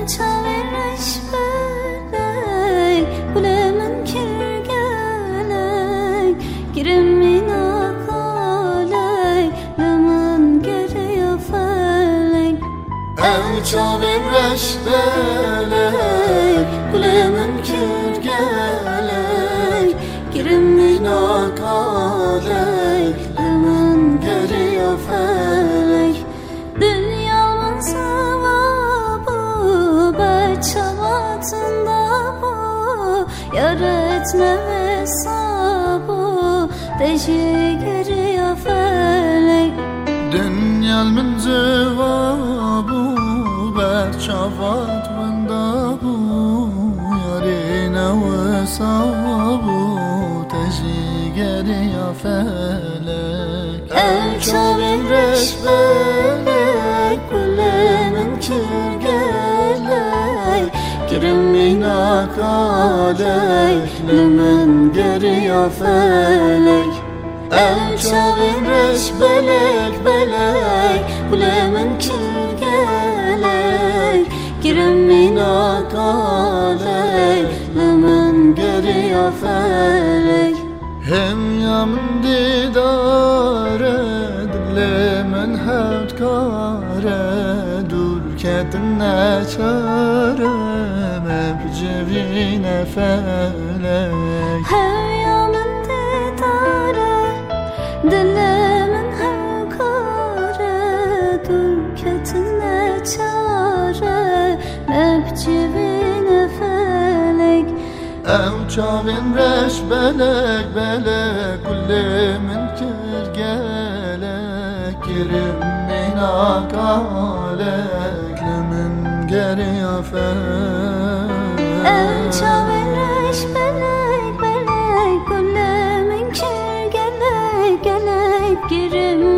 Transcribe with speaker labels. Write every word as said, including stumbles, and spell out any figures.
Speaker 1: çaveriş belek Kulemin kirgelek Girimmin akalek Lemin geriye felek
Speaker 2: Ev çaveriş belek Kulemin kirgelek Girimmin akalek Lemin geriye felek
Speaker 1: Dünyamın sevabı Berçavatında bu Yar etme hesabı Deşi geriye felek
Speaker 2: Dünyamın cevabı Berçavat vanda bu Yarine hesabı Deşi geriye felek
Speaker 1: Ev çaveriş belek
Speaker 2: Kulemin kirgelek Girimmin akalek Lemin geriye felek Ev çaveriş belek belek Kulemin kirgelek
Speaker 1: Girimmin
Speaker 2: akalek
Speaker 1: Lemin geriye felek
Speaker 2: Hem yamın didare Dilemin hevtkare Dur ketine çare Mebcevine felek
Speaker 1: Her yanın didare Dilemin hevkare Dur ketine çare Mebcevine felek
Speaker 2: Ev çavin reş belek belek Kullemin kirgelek Girimmin akalek Lemin geriye felek
Speaker 1: Ev çaveriş belek belek Kullemin kirgelek gelek Girim